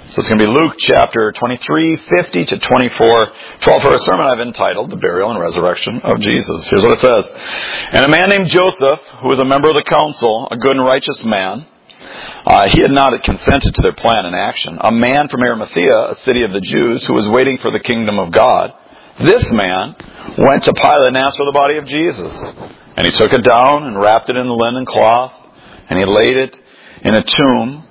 So it's going to be Luke chapter 23, 50 to 24, 12 for a sermon I've entitled, The Burial and Resurrection of Jesus. Here's what it says. And a man named Joseph, who was a member of the council, a good and righteous man, he had not consented to their plan and action. A man from Arimathea, a city of the Jews, who was waiting for the kingdom of God. This man went to Pilate and asked for the body of Jesus. And he took it down and wrapped it in the linen cloth, and he laid him in a tomb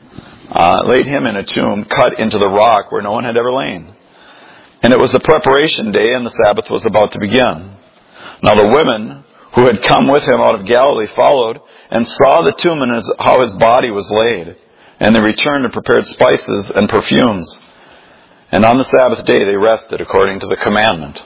cut into the rock where no one had ever lain. And it was the preparation day, and the Sabbath was about to begin. Now the women who had come with him out of Galilee followed and saw the tomb and how his body was laid. And they returned and prepared spices and perfumes. And on the Sabbath day they rested according to the commandment.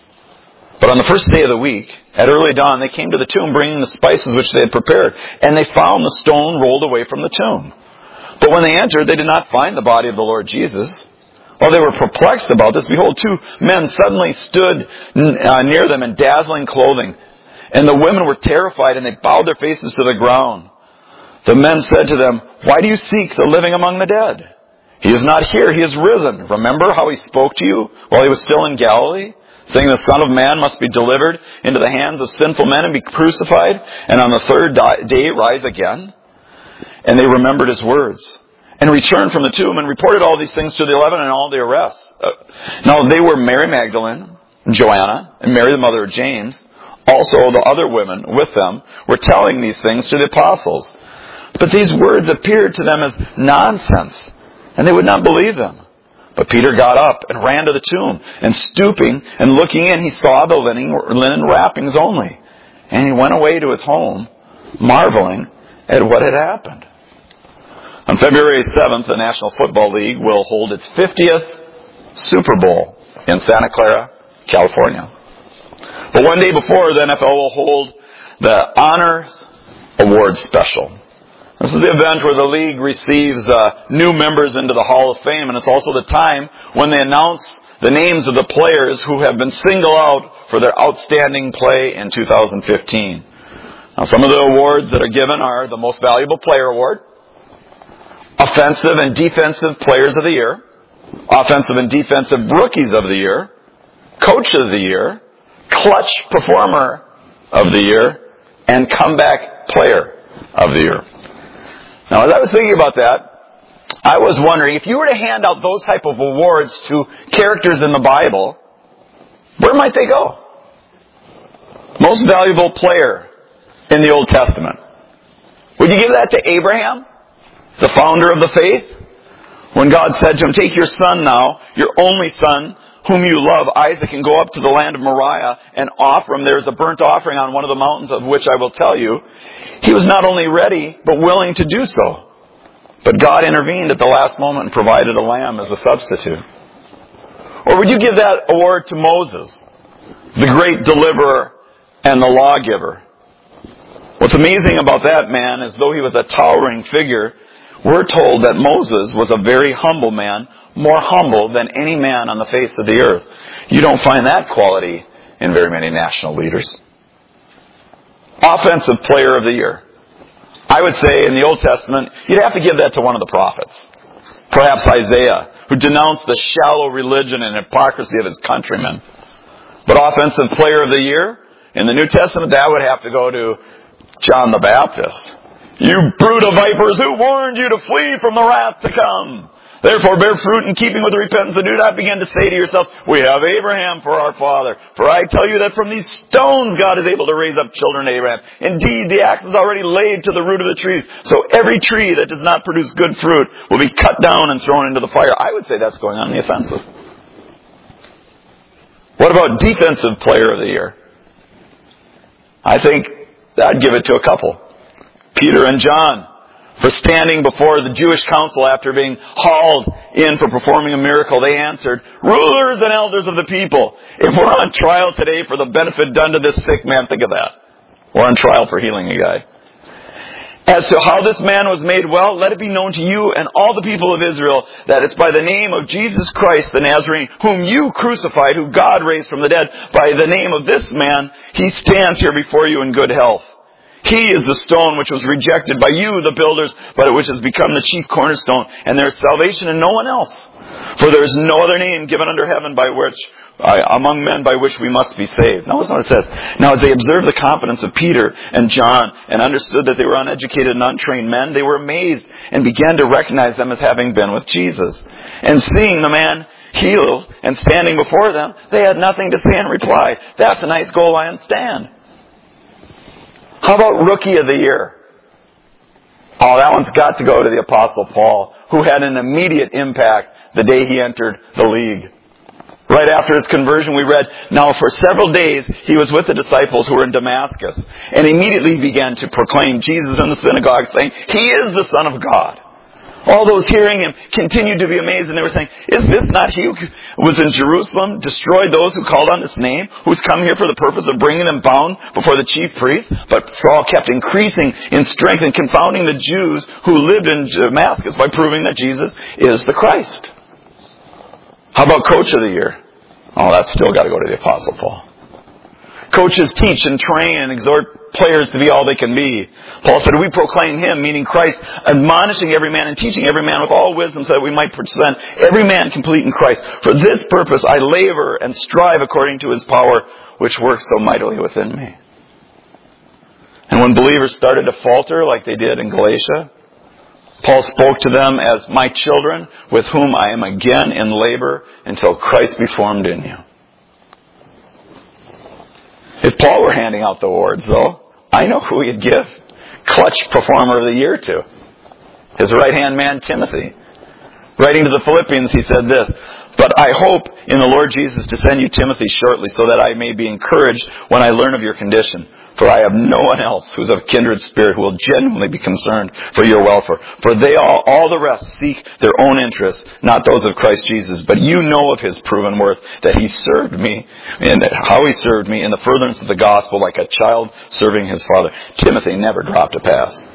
But on the first day of the week, at early dawn, they came to the tomb bringing the spices which they had prepared. And they found the stone rolled away from the tomb. But when they entered, they did not find the body of the Lord Jesus. While they were perplexed about this, behold, two men suddenly stood near them in dazzling clothing. And the women were terrified, and they bowed their faces to the ground. The men said to them, "Why do you seek the living among the dead? He is not here, he is risen. Remember how he spoke to you while he was still in Galilee, saying the Son of Man must be delivered into the hands of sinful men and be crucified, and on the third day rise again?" And they remembered his words, and returned from the tomb and reported all these things to the 11 and all the arrests. Now they were Mary Magdalene, Joanna, and Mary the mother of James. Also the other women with them were telling these things to the apostles. But these words appeared to them as nonsense, and they would not believe them. But Peter got up and ran to the tomb, and stooping and looking in, he saw the linen wrappings only. And he went away to his home, marveling at what had happened. On February 7th, the National Football League will hold its 50th Super Bowl in Santa Clara, California. But one day before, the NFL will hold the Honors Awards Special. This is the event where the league receives new members into the Hall of Fame, and it's also the time when they announce the names of the players who have been singled out for their outstanding play in 2015. Now, some of the awards that are given are the Most Valuable Player Award, Offensive and Defensive Players of the Year, Offensive and Defensive Rookies of the Year, Coach of the Year, Clutch Performer of the Year, and Comeback Player of the Year. Now, as I was thinking about that, I was wondering, if you were to hand out those type of awards to characters in the Bible, where might they go? Most Valuable Player in the Old Testament. Would you give that to Abraham, the founder of the faith? When God said to him, "Take your son now, your only son, whom you love, Isaac, and go up to the land of Moriah and offer him. There is a burnt offering on one of the mountains of which I will tell you." He was not only ready, but willing to do so. But God intervened at the last moment and provided a lamb as a substitute. Or would you give that award to Moses, the great deliverer and the lawgiver? What's amazing about that man is, though he was a towering figure, we're told that Moses was a very humble man, more humble than any man on the face of the earth. You don't find that quality in very many national leaders. Offensive Player of the Year. I would say in the Old Testament, you'd have to give that to one of the prophets. Perhaps Isaiah, who denounced the shallow religion and hypocrisy of his countrymen. But Offensive Player of the Year, in the New Testament, that would have to go to John the Baptist. "You brood of vipers, who warned you to flee from the wrath to come? Therefore bear fruit in keeping with the repentance, and do not begin to say to yourselves, 'We have Abraham for our father.' For I tell you that from these stones God is able to raise up children to Abraham. Indeed, the axe is already laid to the root of the trees. So every tree that does not produce good fruit will be cut down and thrown into the fire." I would say that's going on the offensive. What about Defensive Player of the Year? I think I'd give it to a couple. Peter and John, for standing before the Jewish council after being hauled in for performing a miracle. They answered, "Rulers and elders of the people, if we're on trial today for the benefit done to this sick man," think of that. We're on trial for healing a guy. "As to how this man was made well, let it be known to you and all the people of Israel that it's by the name of Jesus Christ the Nazarene, whom you crucified, who God raised from the dead. By the name of this man, he stands here before you in good health. He is the stone which was rejected by you, the builders, but which has become the chief cornerstone. And there is salvation in no one else. For there is no other name given under heaven among men by which we must be saved. Now listen what it says. Now as they observed the confidence of Peter and John and understood that they were uneducated and untrained men, they were amazed and began to recognize them as having been with Jesus. And seeing the man healed and standing before them, they had nothing to say in reply. That's a nice goal line stand. How about Rookie of the Year? Oh, that one's got to go to the Apostle Paul, who had an immediate impact the day he entered the league. Right after his conversion, we read, now for several days he was with the disciples who were in Damascus, and immediately began to proclaim Jesus in the synagogue, saying, He is the Son of God. All those hearing him continued to be amazed, and they were saying, Is this not he who was in Jerusalem, destroyed those who called on his name, who's come here for the purpose of bringing them bound before the chief priests? But Saul kept increasing in strength and confounding the Jews who lived in Damascus by proving that Jesus is the Christ. How about Coach of the Year? Oh, that's still got to go to the Apostle Paul. Coaches teach and train and exhort players to be all they can be. Paul said, we proclaim him, meaning Christ, admonishing every man and teaching every man with all wisdom so that we might present every man complete in Christ. For this purpose I labor and strive according to his power, which works so mightily within me. And when believers started to falter like they did in Galatia, Paul spoke to them as, my children, with whom I am again in labor until Christ be formed in you. If Paul were handing out the awards, though, I know who he'd give Clutch Performer of the Year to. His right-hand man, Timothy. Writing to the Philippians, he said this, But I hope in the Lord Jesus to send you Timothy shortly, so that I may be encouraged when I learn of your condition. For I have no one else who is of kindred spirit who will genuinely be concerned for your welfare. For they all the rest seek their own interests, not those of Christ Jesus. But you know of his proven worth, that he served me, and how he served me in the furtherance of the gospel like a child serving his father. Timothy never dropped a pass.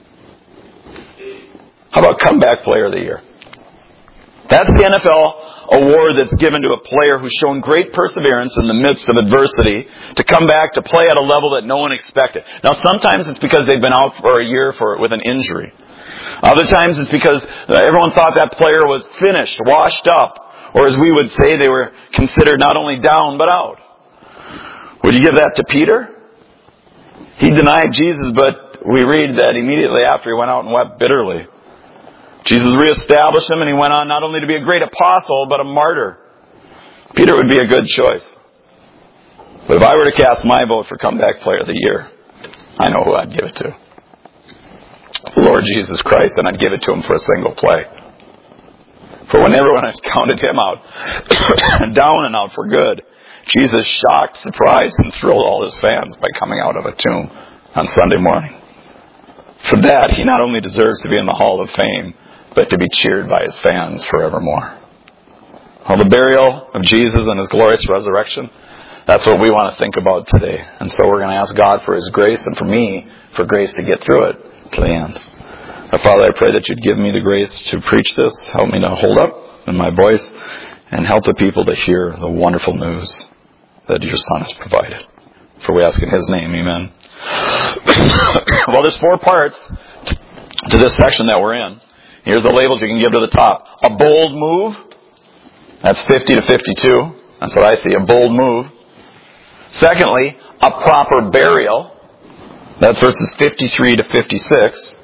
How about Comeback Player of the Year? That's the NFL award that's given to a player who's shown great perseverance in the midst of adversity to come back to play at a level that no one expected. Now, sometimes it's because they've been out for a year with an injury. Other times it's because everyone thought that player was finished, washed up, or as we would say, they were considered not only down, but out. Would you give that to Peter? He denied Jesus, but we read that immediately after he went out and wept bitterly. Jesus reestablished him, and he went on not only to be a great apostle, but a martyr. Peter would be a good choice. But if I were to cast my vote for Comeback Player of the Year, I know who I'd give it to. Lord Jesus Christ, and I'd give it to him for a single play. For when everyone had counted him out, down and out for good, Jesus shocked, surprised, and thrilled all his fans by coming out of a tomb on Sunday morning. For that, he not only deserves to be in the Hall of Fame, but to be cheered by his fans forevermore. Well, the burial of Jesus and his glorious resurrection, that's what we want to think about today. And so we're going to ask God for his grace, and for me, for grace to get through it to the end. Father, I pray that you'd give me the grace to preach this, help me to hold up in my voice, and help the people to hear the wonderful news that your Son has provided. For we ask in his name, amen. Well, there's 4 parts to this section that we're in. Here's the labels you can give to the top. A bold move. That's 50 to 52. That's what I see, a bold move. Secondly, a proper burial. That's verses 53 to 56.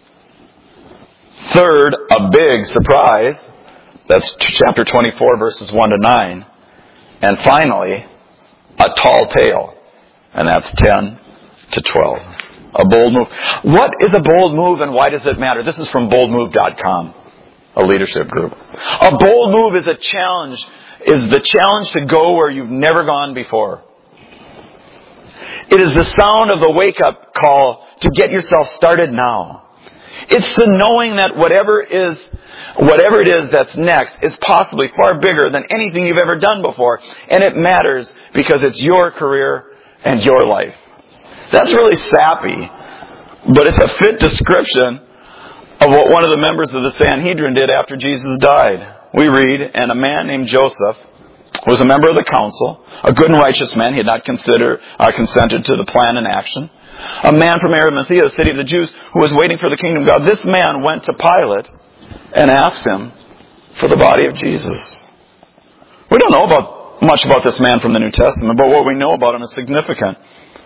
Third, a big surprise. That's chapter 24, verses 1 to 9. And finally, a tall tale. And that's 10 to 12. A bold move. What is a bold move and why does it matter? This is from boldmove.com, a leadership group. A bold move is a challenge, is the challenge to go where you've never gone before. It is the sound of the wake-up call to get yourself started now. It's the knowing that whatever it is that's next is possibly far bigger than anything you've ever done before. And it matters because it's your career and your life. That's really sappy, but it's a fit description of what one of the members of the Sanhedrin did after Jesus died. We read, and a man named Joseph, was a member of the council, a good and righteous man. He had not consented to the plan and action. A man from Arimathea, the city of the Jews, who was waiting for the kingdom of God. This man went to Pilate and asked him for the body of Jesus. We don't know much about this man from the New Testament, but what we know about him is significant.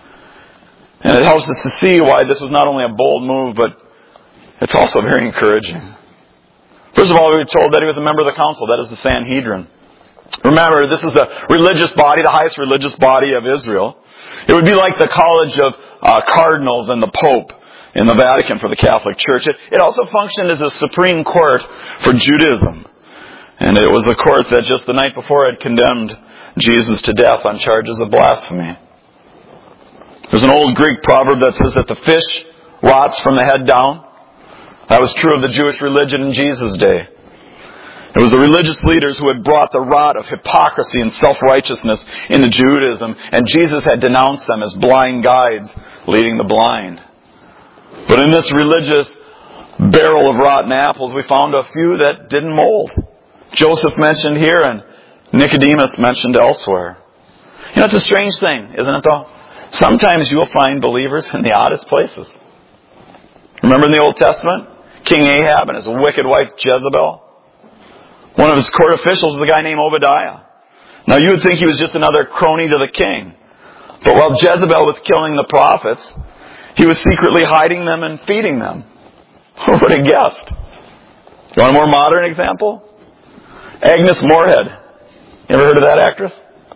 And it helps us to see why this was not only a bold move, but it's also very encouraging. First of all, we were told that he was a member of the council. That is the Sanhedrin. Remember, this is the religious body, the highest religious body of Israel. It would be like the college of cardinals and the Pope in the Vatican for the Catholic Church. It also functioned as a supreme court for Judaism. And it was a court that just the night before had condemned Jesus to death on charges of blasphemy. There's an old Greek proverb that says that the fish rots from the head down. That was true of the Jewish religion in Jesus' day. It was the religious leaders who had brought the rot of hypocrisy and self-righteousness into Judaism, and Jesus had denounced them as blind guides leading the blind. But in this religious barrel of rotten apples, we found a few that didn't mold. Joseph mentioned here, and Nicodemus mentioned elsewhere. You know, it's a strange thing, isn't it though? Sometimes you'll find believers in the oddest places. Remember in the Old Testament? King Ahab and his wicked wife Jezebel? One of his court officials was a guy named Obadiah. Now you would think he was just another crony to the king. But while Jezebel was killing the prophets, he was secretly hiding them and feeding them. Who would have guessed? You want a more modern example? Agnes Moorehead. You ever heard of that actress?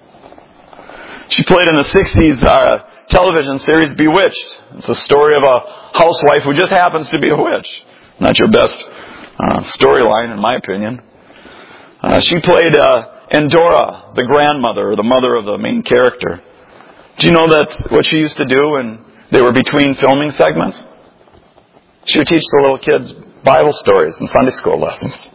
She played in the 60s television series Bewitched. It's a story of a housewife who just happens to be a witch. Not your best storyline, in my opinion. She played Endora, the grandmother, or the mother of the main character. Do you know that what she used to do when they were between filming segments? She would teach the little kids Bible stories and Sunday school lessons.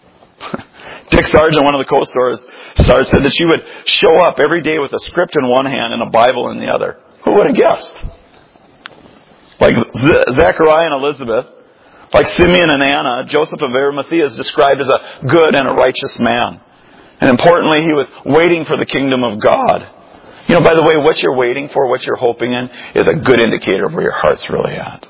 Dick Sargent, one of the co-stars, said that she would show up every day with a script in one hand and a Bible in the other. Who would have guessed? Like Zechariah and Elizabeth, like Simeon and Anna, Joseph of Arimathea is described as a good and a righteous man. And importantly, he was waiting for the kingdom of God. You know, by the way, what you're waiting for, what you're hoping in, is a good indicator of where your heart's really at.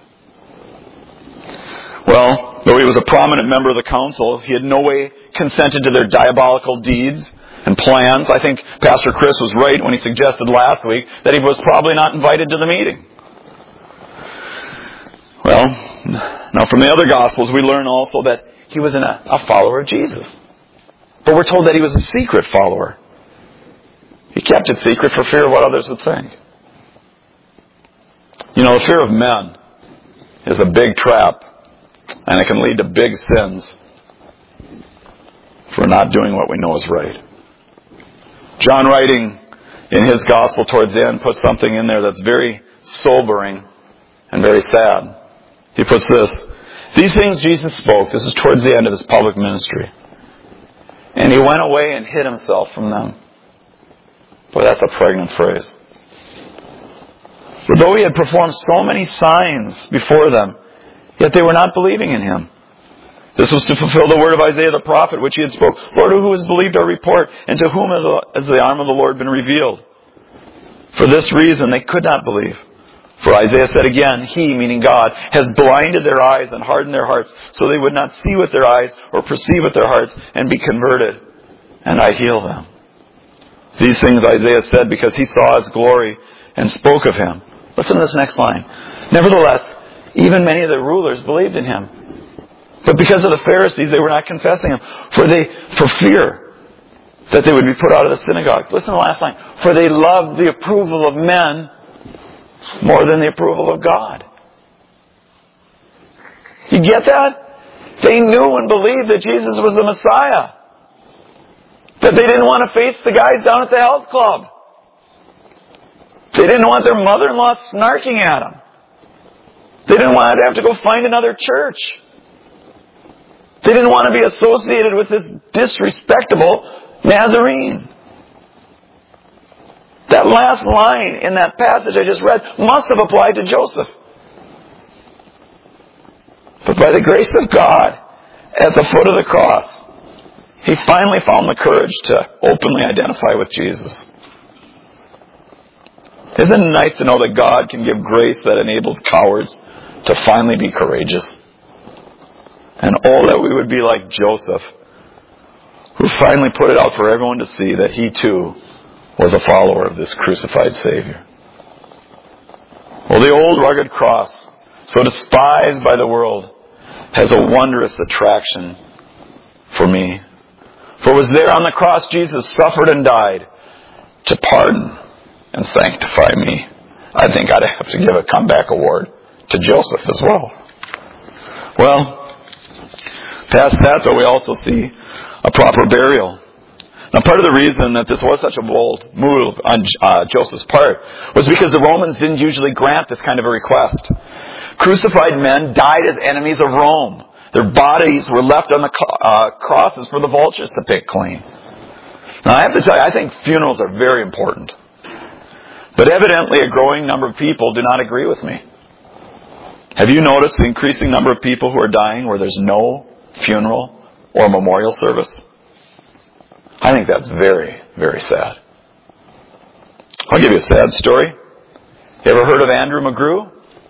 Well, though he was a prominent member of the council, he had no way consented to their diabolical deeds and plans. I think Pastor Chris was right when he suggested last week that he was probably not invited to the meeting. Well, now from the other Gospels we learn also that he was a follower of Jesus. But we're told that he was a secret follower. He kept it secret for fear of what others would think. You know, the fear of men is a big trap, and it can lead to big sins for not doing what we know is right. John, writing in his Gospel towards the end, puts something in there that's very sobering and very sad. He puts this: these things Jesus spoke, this is towards the end of his public ministry, and he went away and hid himself from them. Boy, that's a pregnant phrase. For though he had performed so many signs before them, yet they were not believing in him. This was to fulfill the word of Isaiah the prophet, which he had spoke. Lord, who has believed our report, and to whom has the arm of the Lord been revealed? For this reason they could not believe. For Isaiah said again, he, meaning God, has blinded their eyes and hardened their hearts, so they would not see with their eyes or perceive with their hearts and be converted, and I heal them. These things Isaiah said because he saw his glory and spoke of him. Listen to this next line. Nevertheless, even many of the rulers believed in him. But because of the Pharisees, they were not confessing him, for fear that they would be put out of the synagogue. Listen to the last line. For they loved the approval of men more than the approval of God. You get that? They knew and believed that Jesus was the Messiah. That they didn't want to face the guys down at the health club. They didn't want their mother-in-law snarking at them. They didn't want to have to go find another church. They didn't want to be associated with this disrespectable Nazarene. That last line in that passage I just read must have applied to Joseph. But by the grace of God, at the foot of the cross, he finally found the courage to openly identify with Jesus. Isn't it nice to know that God can give grace that enables cowards to finally be courageous? And oh, that we would be like Joseph, who finally put it out for everyone to see that he too was a follower of this crucified Savior. Well, the old rugged cross, so despised by the world, has a wondrous attraction for me. For it was there on the cross Jesus suffered and died to pardon and sanctify me. I think I'd have to give a comeback award to Joseph as well. Well, past that, though, we also see a proper burial. Now, part of the reason that this was such a bold move on Joseph's part was because the Romans didn't usually grant this kind of a request. Crucified men died as enemies of Rome. Their bodies were left on the crosses for the vultures to pick clean. Now, I have to tell you, I think funerals are very important. But evidently, a growing number of people do not agree with me. Have you noticed the increasing number of people who are dying where there's no funeral or memorial service? I think that's very, very sad. I'll give you a sad story. You ever heard of Andrew McGrew?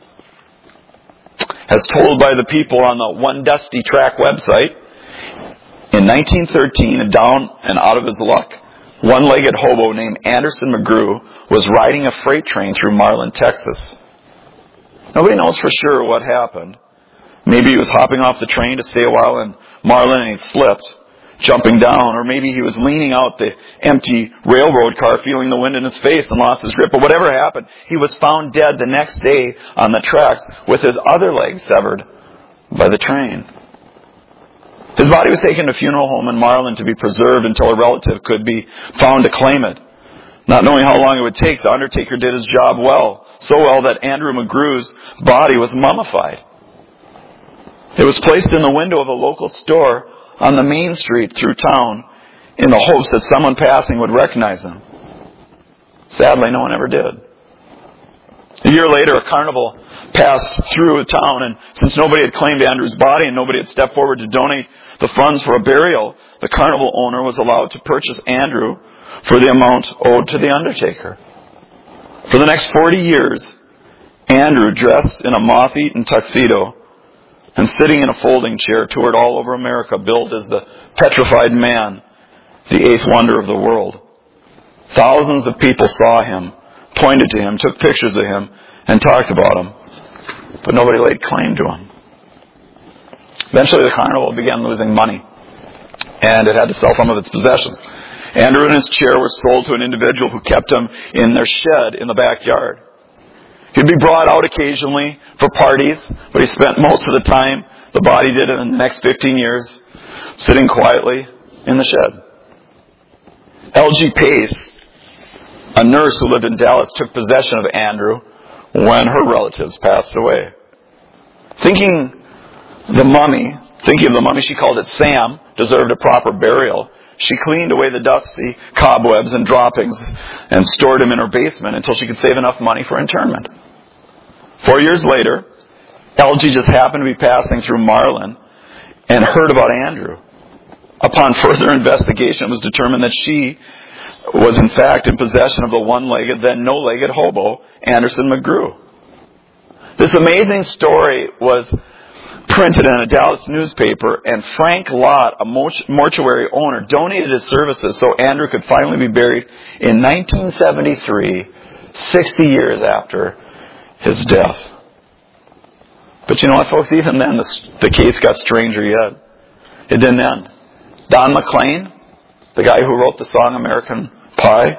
As told by the people on the One Dusty Track website, in 1913, a down and out of his luck, one-legged hobo named Anderson McGrew was riding a freight train through Marlin, Texas. Nobody knows for sure what happened. Maybe he was hopping off the train to stay a while in Marlin and he slipped, jumping down, or maybe he was leaning out the empty railroad car, feeling the wind in his face and lost his grip. But whatever happened, he was found dead the next day on the tracks with his other leg severed by the train. His body was taken to a funeral home in Marlin to be preserved until a relative could be found to claim it. Not knowing how long it would take, the undertaker did his job well, so well that Andrew McGrew's body was mummified. It was placed in the window of a local store on the main street through town in the hopes that someone passing would recognize him. Sadly, no one ever did. A year later, a carnival passed through town, and since nobody had claimed Andrew's body and nobody had stepped forward to donate the funds for a burial, the carnival owner was allowed to purchase Andrew for the amount owed to the undertaker. For the next 40 years, Andrew, dressed in a moth-eaten tuxedo and sitting in a folding chair, toured all over America, billed as the petrified man, the eighth wonder of the world. Thousands of people saw him, pointed to him, took pictures of him, and talked about him. But nobody laid claim to him. Eventually the carnival began losing money, and it had to sell some of its possessions. Andrew and his chair were sold to an individual who kept him in their shed in the backyard. He'd be brought out occasionally for parties, but he spent most of the time, the body did it in the next 15 years, sitting quietly in the shed. L.G. Pace, a nurse who lived in Dallas, took possession of Andrew when her relatives passed away. Thinking of the mummy, she called it Sam, deserved a proper burial. She cleaned away the dusty cobwebs and droppings and stored him in her basement until she could save enough money for interment. 4 years later, LG just happened to be passing through Marlin and heard about Andrew. Upon further investigation, it was determined that she was in fact in possession of the one-legged, then no-legged hobo, Anderson McGrew. This amazing story was printed in a Dallas newspaper, and Frank Lott, a mortuary owner, donated his services so Andrew could finally be buried in 1973, 60 years after his death. But you know what, folks? Even then, the case got stranger yet. It didn't end. Don McLean, the guy who wrote the song American Pie,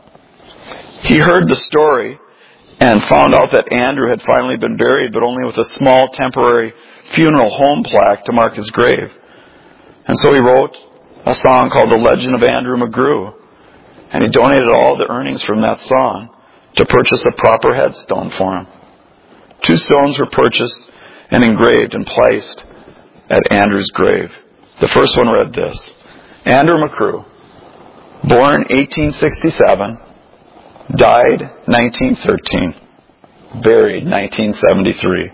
he heard the story and found out that Andrew had finally been buried, but only with a small temporary funeral home plaque to mark his grave. And so he wrote a song called The Legend of Andrew McGrew. And he donated all the earnings from that song to purchase a proper headstone for him. 2 stones were purchased and engraved and placed at Andrew's grave. The first one read this: Andrew McGrew, born 1867, died 1913, buried 1973.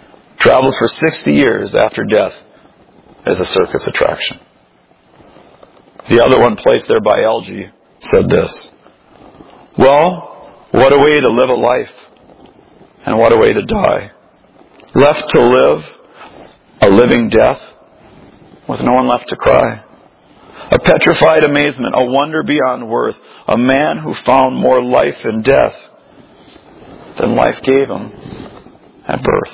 Travels for 60 years after death as a circus attraction. the other one placed there by Algie, said this: "Well, what a way to live a life, and what a way to die. Left to live a living death, with no one left to cry. A petrified amazement, a wonder beyond worth, a man who found more life in death than life gave him at birth."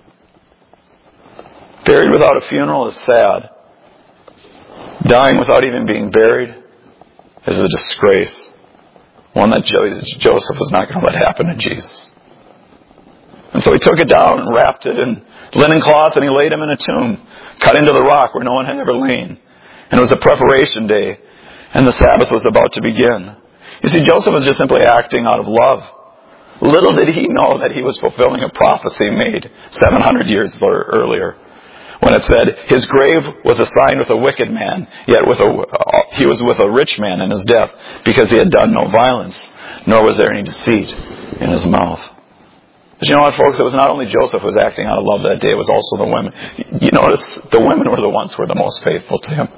Buried without a funeral is sad. Dying without even being buried is a disgrace. One that Joseph was not going to let happen to Jesus. And so he took it down and wrapped it in linen cloth, and he laid him in a tomb cut into the rock where no one had ever lain. And it was a preparation day, and the Sabbath was about to begin. You see, Joseph was just simply acting out of love. Little did he know that he was fulfilling a prophecy made 700 years earlier, when it said, "His grave was assigned with a wicked man, yet he was with a rich man in his death, because he had done no violence, nor was there any deceit in his mouth." But you know what, folks? It was not only Joseph who was acting out of love that day, it was also the women. You notice the women were the ones who were the most faithful to him.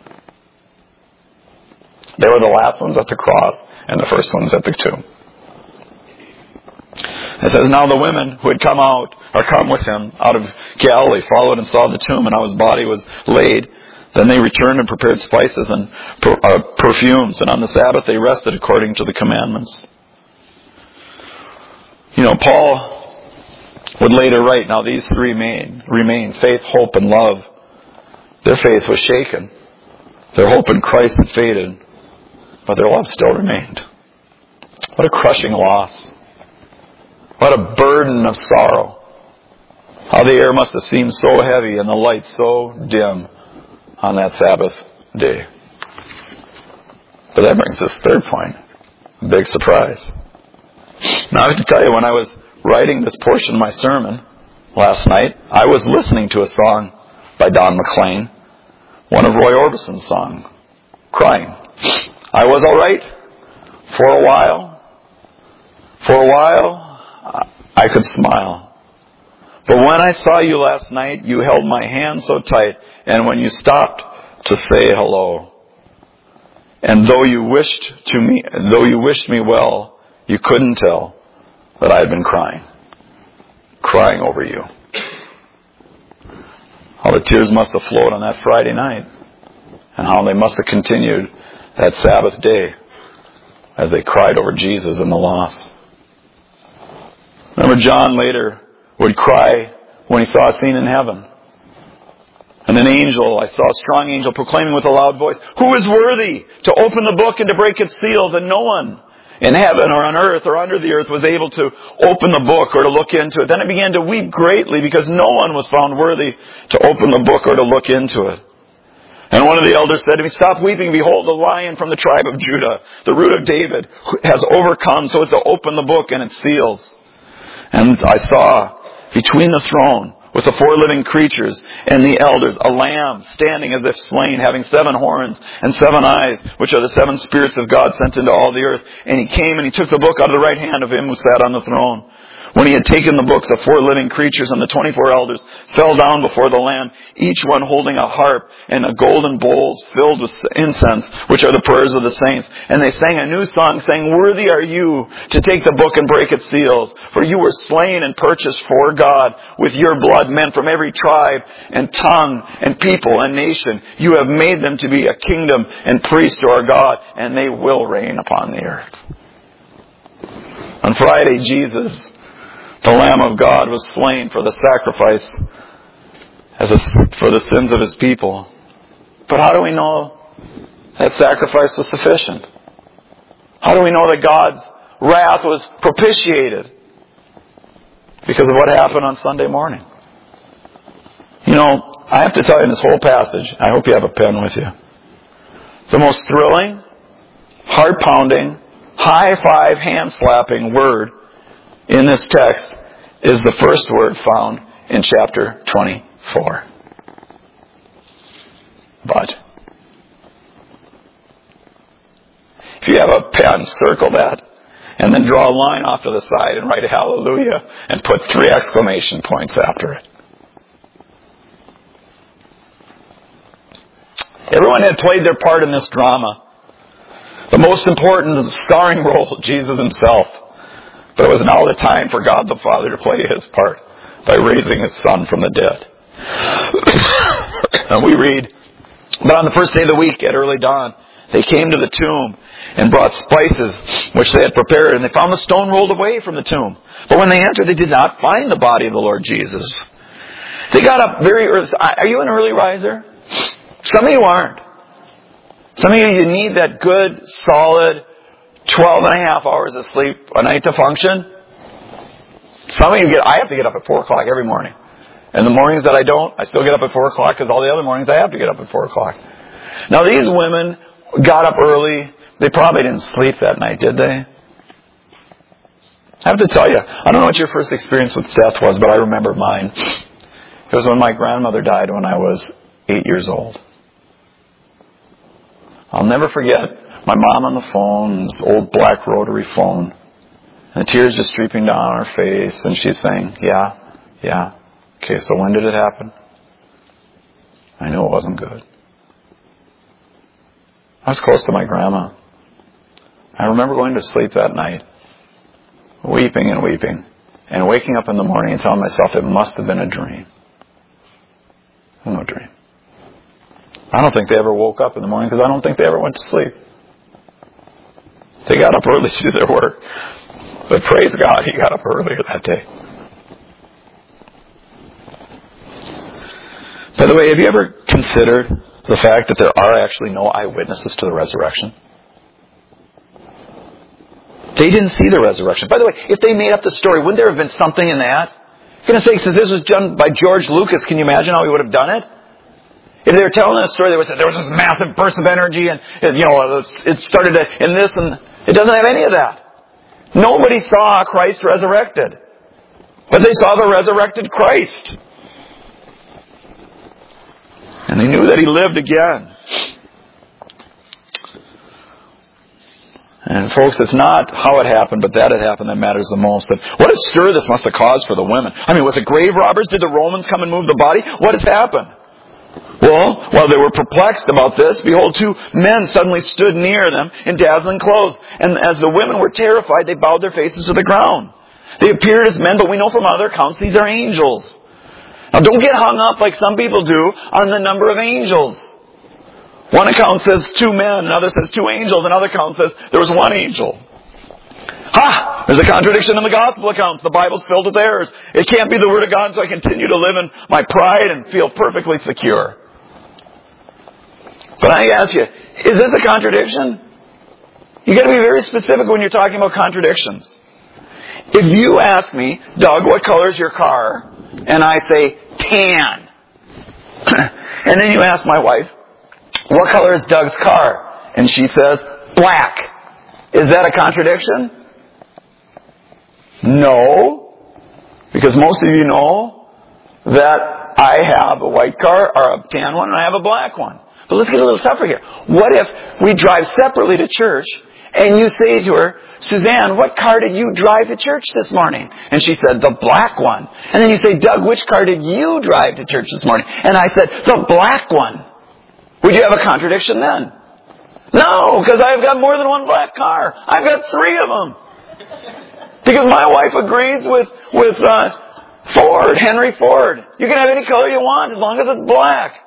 They were the last ones at the cross and the first ones at the tomb. It says, "Now the women who had come with him out of Galilee followed and saw the tomb and how his body was laid. Then they returned and prepared spices and perfumes, and on the Sabbath they rested according to the commandments." You know, Paul would later write, now these three remain faith, hope, and love. Their faith was shaken. Their hope in Christ had faded, but their love still remained. What a crushing loss. What a burden of sorrow. How the air must have seemed so heavy and the light so dim on that Sabbath day. But that brings us to the third point. Big surprise. Now I have to tell you, when I was writing this portion of my sermon last night, I was listening to a song by Don McLean, one of Roy Orbison's songs, Crying. I was all right for a while. For a while, I could smile. But when I saw you last night, you held my hand so tight, and when you stopped to say hello, and though you wished me well, you couldn't tell that I had been crying over you. How the tears must have flowed on that Friday night, and how they must have continued that Sabbath day as they cried over Jesus and the loss. Remember, John later would cry when he saw a scene in heaven. And I saw a strong angel proclaiming with a loud voice, "Who is worthy to open the book and to break its seals?" And no one in heaven or on earth or under the earth was able to open the book or to look into it. Then I began to weep greatly because no one was found worthy to open the book or to look into it. And one of the elders said to me, "Stop weeping. Behold, the Lion from the tribe of Judah, the root of David, has overcome so as to open the book and its seals." And I saw between the throne with the 4 living creatures and the elders a lamb standing as if slain, having 7 horns and 7 eyes, which are the 7 spirits of God sent into all the earth. And he came and he took the book out of the right hand of him who sat on the throne. When he had taken the book, the 4 living creatures and the 24 elders fell down before the Lamb, each one holding a harp and a golden bowls filled with incense, which are the prayers of the saints. And they sang a new song, saying, "Worthy are you to take the book and break its seals. For you were slain and purchased for God with your blood men from every tribe and tongue and people and nation. You have made them to be a kingdom and priests to our God, and they will reign upon the earth." On Friday, Jesus, the Lamb of God, was slain for the sacrifice for the sins of his people. But how do we know that sacrifice was sufficient? How do we know that God's wrath was propitiated? Because of what happened on Sunday morning. You know, I have to tell you in this whole passage, I hope you have a pen with you, the most thrilling, heart-pounding, high-five, hand-slapping word in this text is the first word found in chapter 24. But. If you have a pen, circle that, and then draw a line off to the side and write a hallelujah and put 3 exclamation points after it. Everyone had played their part in this drama. The most important starring role, Jesus himself. But it was now the time for God the Father to play his part by raising his Son from the dead. And we read, but on the first day of the week at early dawn, they came to the tomb and brought spices which they had prepared, and they found the stone rolled away from the tomb. But when they entered, they did not find the body of the Lord Jesus. They got up very early. Are you an early riser? Some of you aren't. Some of you need that good, solid 12 and a half hours of sleep a night to function. Some of you I have to get up at 4 o'clock every morning. And the mornings that I don't, I still get up at 4 o'clock because all the other mornings I have to get up at 4 o'clock. Now these women got up early. They probably didn't sleep that night, did they? I have to tell you, I don't know what your first experience with death was, but I remember mine. It was when my grandmother died when I was 8 years old. I'll never forget my mom on the phone, this old black rotary phone, and the tears just streaming down her face, and she's saying, yeah. Okay, so when did it happen? I knew it wasn't good. I was close to my grandma. I remember going to sleep that night, weeping and weeping, and waking up in the morning and telling myself it must have been a dream. No dream. I don't think they ever woke up in the morning because I don't think they ever went to sleep. They got up early to do their work. But praise God, he got up earlier that day. By the way, have you ever considered the fact that there are actually no eyewitnesses to the resurrection? They didn't see the resurrection. By the way, if they made up the story, wouldn't there have been something in that? For goodness sakes, if this was done by George Lucas, can you imagine how he would have done it? If they were telling a story, they would say there was this massive burst of energy and it started to, in this, and it doesn't have any of that. Nobody saw Christ resurrected. But they saw the resurrected Christ. And they knew that he lived again. And folks, it's not how it happened, but that it happened that matters the most. And what a stir this must have caused for the women. I mean, was it grave robbers? Did the Romans come and move the body? What has happened? Well, while they were perplexed about this, behold, 2 men suddenly stood near them in dazzling clothes. And as the women were terrified, they bowed their faces to the ground. They appeared as men, but we know from other accounts these are angels. Now don't get hung up like some people do on the number of angels. One account says 2 men, another says 2 angels, another account says there was 1 angel. Ha! There's a contradiction in the gospel accounts. The Bible's filled with errors. It can't be the Word of God, so I continue to live in my pride and feel perfectly secure. But I ask you, is this a contradiction? You've got to be very specific when you're talking about contradictions. If you ask me, Doug, what color is your car? And I say, tan. And then you ask my wife, what color is Doug's car? And she says, black. Is that a contradiction? No. Because most of you know that I have a white car, or a tan one, and I have a black one. But let's get a little tougher here. What if we drive separately to church, and you say to her, Suzanne, what car did you drive to church this morning? And she said, the black one. And then you say, Doug, which car did you drive to church this morning? And I said, the black one. Would you have a contradiction then? No, because I've got more than one black car. I've got 3 of them. Because my wife agrees with Ford, Henry Ford. You can have any color you want as long as it's black.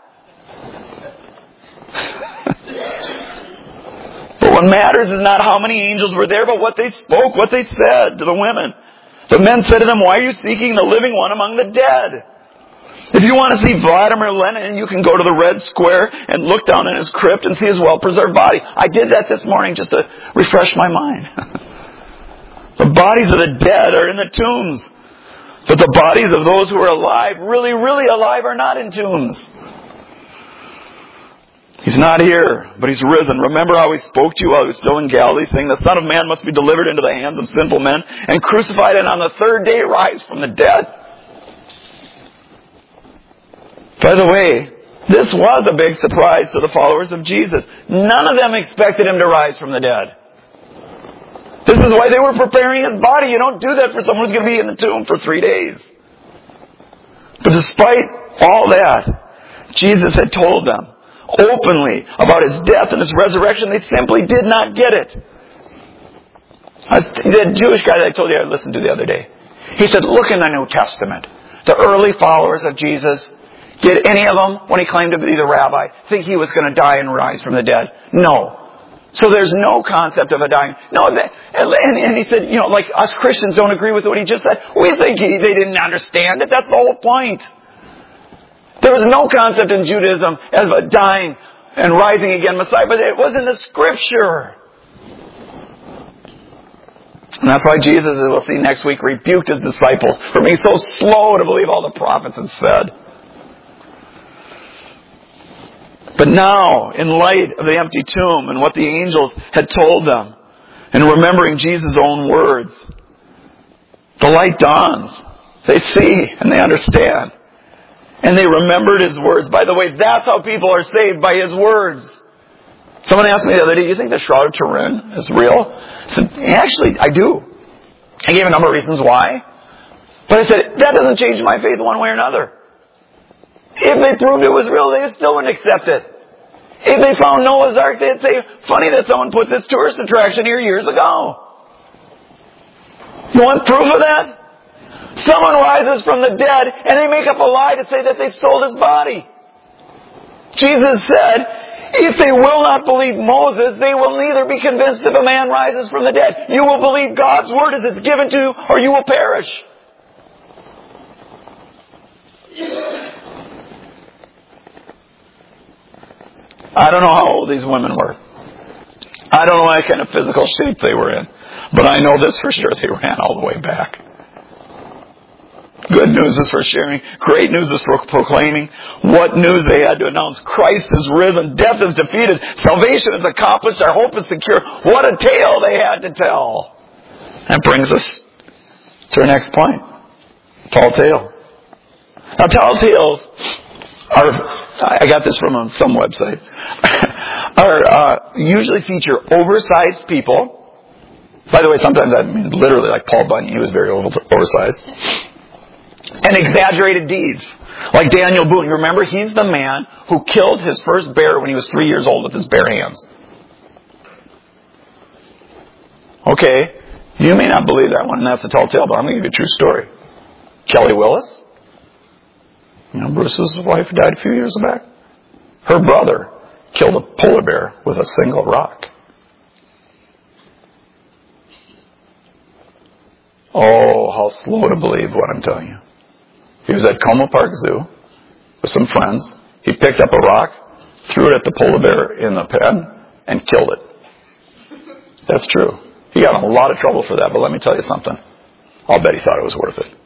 But what matters is not how many angels were there, but what they spoke, what they said to the women. The men said to them, why are you seeking the living one among the dead? If you want to see Vladimir Lenin, you can go to the Red Square and look down in his crypt and see his well-preserved body. I did that this morning just to refresh my mind. The bodies of the dead are in the tombs. But the bodies of those who are alive, really, really alive, are not in tombs. He's not here, but he's risen. Remember how he spoke to you while he was still in Galilee, saying the Son of Man must be delivered into the hands of sinful men and crucified, and on the 3rd day rise from the dead. By the way, this was a big surprise to the followers of Jesus. None of them expected him to rise from the dead. This is why they were preparing his body. You don't do that for someone who's going to be in the tomb for 3 days. But despite all that, Jesus had told them, openly about His death and His resurrection. They simply did not get it. The Jewish guy that I told you I listened to the other day, he said, look in the New Testament. The early followers of Jesus, did any of them, when He claimed to be the rabbi, think He was going to die and rise from the dead? No. So there's no concept of a dying. No, and he said, like us Christians don't agree with what he just said. We think they didn't understand it. That's the whole point. There was no concept in Judaism of a dying and rising again Messiah, but it was in the Scripture. And that's why Jesus, as we'll see next week, rebuked His disciples for being so slow to believe all the prophets had said. But now, in light of the empty tomb and what the angels had told them, and remembering Jesus' own words, the light dawns. They see and they understand. And they remembered His words. By the way, that's how people are saved, by His words. Someone asked me the other day, do you think the Shroud of Turin is real? I said, actually, I do. I gave a number of reasons why. But I said, that doesn't change my faith one way or another. If they proved it was real, they still wouldn't accept it. If they found Noah's Ark, they'd say, funny that someone put this tourist attraction here years ago. You want proof of that? Someone rises from the dead and they make up a lie to say that they sold His body. Jesus said, if they will not believe Moses, they will neither be convinced if a man rises from the dead. You will believe God's word as it's given to you, or you will perish. I don't know how old these women were. I don't know what kind of physical shape they were in. But I know this for sure, they ran all the way back. Good news is for sharing. Great news is for proclaiming. What news they had to announce. Christ is risen. Death is defeated. Salvation is accomplished. Our hope is secure. What a tale they had to tell. That brings us to our next point. Tall tale. Now, tall tales are, I got this from some website, are usually feature oversized people. By the way, sometimes I mean literally like Paul Bunyan. He was very oversized. And exaggerated deeds. Like Daniel Boone. You remember, he's the man who killed his first bear when he was 3 years old with his bare hands. Okay, you may not believe that one, and that's a tall tale, but I'm going to give you a true story. Kelly Willis. Bruce's wife died a few years back. Her brother killed a polar bear with a single rock. Oh, how slow to believe what I'm telling you. He was at Como Park Zoo with some friends. He picked up a rock, threw it at the polar bear in the pen, and killed it. That's true. He got in a lot of trouble for that, but let me tell you something. I'll bet he thought it was worth it.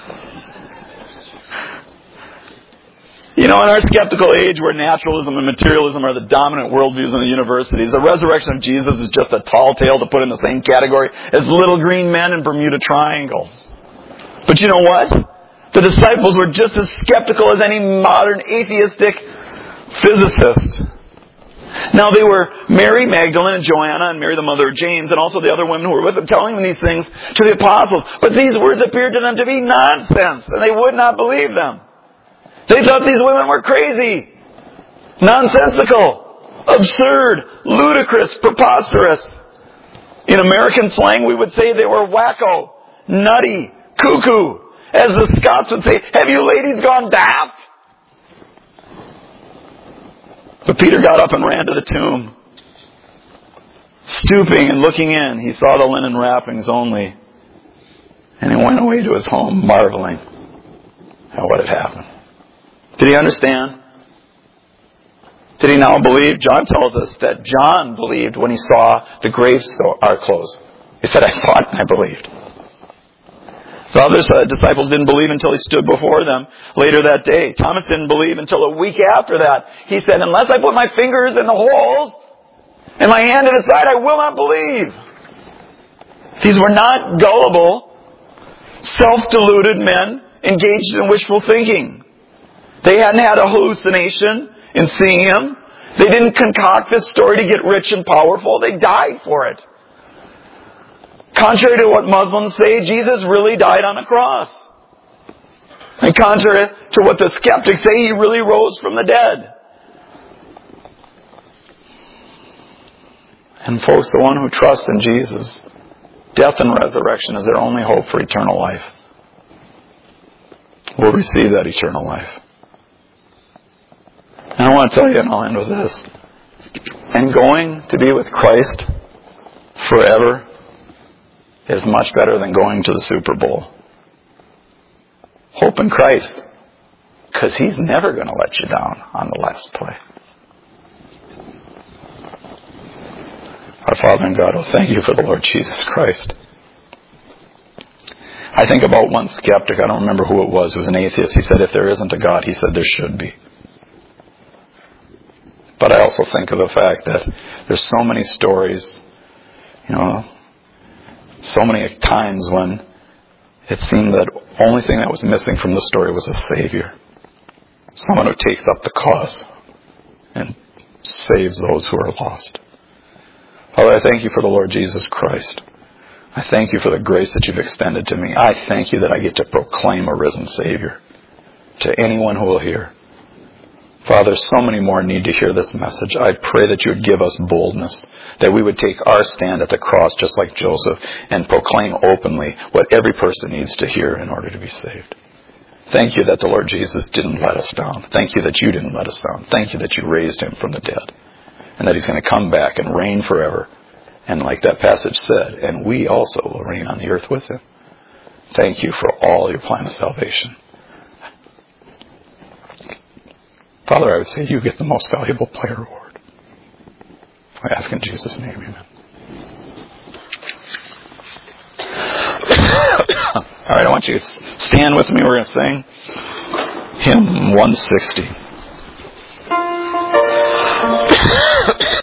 In our skeptical age where naturalism and materialism are the dominant worldviews in the universities, the resurrection of Jesus is just a tall tale to put in the same category as little green men and Bermuda triangles. But you know what? The disciples were just as skeptical as any modern atheistic physicist. Now they were Mary Magdalene and Joanna and Mary the mother of James and also the other women who were with them telling them these things to the apostles. But these words appeared to them to be nonsense and they would not believe them. They thought these women were crazy, nonsensical, absurd, ludicrous, preposterous. In American slang, we would say they were wacko, nutty, cuckoo. As the Scots would say, have you ladies gone daft? But Peter got up and ran to the tomb. Stooping and looking in, he saw the linen wrappings only. And he went away to his home, marveling at what had happened. Did he understand? Did he now believe? John tells us that John believed when he saw the grave clothes. He said, I saw it and I believed. The other disciples didn't believe until he stood before them later that day. Thomas didn't believe until a week after that. He said, unless I put my fingers in the holes and my hand in his side, I will not believe. These were not gullible, self-deluded men engaged in wishful thinking. They hadn't had a hallucination in seeing him. They didn't concoct this story to get rich and powerful. They died for it. Contrary to what Muslims say, Jesus really died on a cross. And contrary to what the skeptics say, he really rose from the dead. And folks, the one who trusts in Jesus, death and resurrection is their only hope for eternal life, will receive that eternal life. And I want to tell you, and I'll end with this. And going to be with Christ forever is much better than going to the Super Bowl. Hope in Christ, because He's never going to let you down on the last play. Our Father in God, oh, thank you for the Lord Jesus Christ. I think about one skeptic, I don't remember who it was an atheist. He said, if there isn't a God, he said, there should be. But I also think of the fact that there's so many stories, so many times when it seemed that the only thing that was missing from the story was a Savior. Someone who takes up the cause and saves those who are lost. Father, I thank you for the Lord Jesus Christ. I thank you for the grace that you've extended to me. I thank you that I get to proclaim a risen Savior to anyone who will hear. Father, so many more need to hear this message. I pray that you would give us boldness, that we would take our stand at the cross just like Joseph and proclaim openly what every person needs to hear in order to be saved. Thank you that the Lord Jesus didn't let us down. Thank you that you didn't let us down. Thank you that you raised him from the dead and that he's going to come back and reign forever. And like that passage said, and we also will reign on the earth with him. Thank you for all your plan of salvation. Father, I would say you get the most valuable player award. I ask in Jesus' name, amen. All right, I want you to stand with me. We're going to sing hymn 160.